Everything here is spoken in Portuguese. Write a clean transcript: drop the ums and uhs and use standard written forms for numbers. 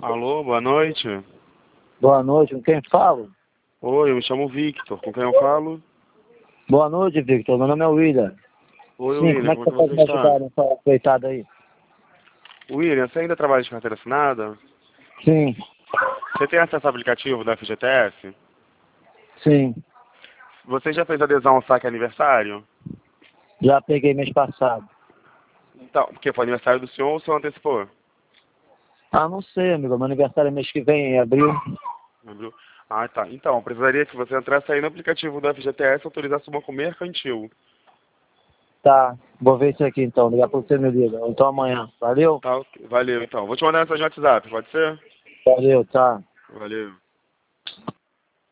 Alô, boa noite. Boa noite, com quem falo? Oi, eu me chamo Victor. Com quem eu falo? Boa noite, Victor. Meu nome é William. Oi, Sim, como William, é que como é você que pode você me está? ajudar nessa coitada aí? William, você ainda trabalha de carteira assinada? Sim, Você tem acesso ao aplicativo da FGTS? sim. Você já fez adesão ao saque aniversário? Já peguei mês passado. Então, porque foi aniversário do senhor ou o senhor antecipou? Ah, não sei, amigo. Meu aniversário é mês que vem, em abril. Lembrou? Ah, tá. Então, eu precisaria que você entrasse aí no aplicativo da FGTS e autorizasse uma com mercantil. Tá, vou ver isso aqui então. Ligar pra você, me liga. Ou então amanhã. Valeu? Tá, ok. Valeu, então. Vou te mandar mensagem no WhatsApp, pode ser? Valeu, tá. Valeu.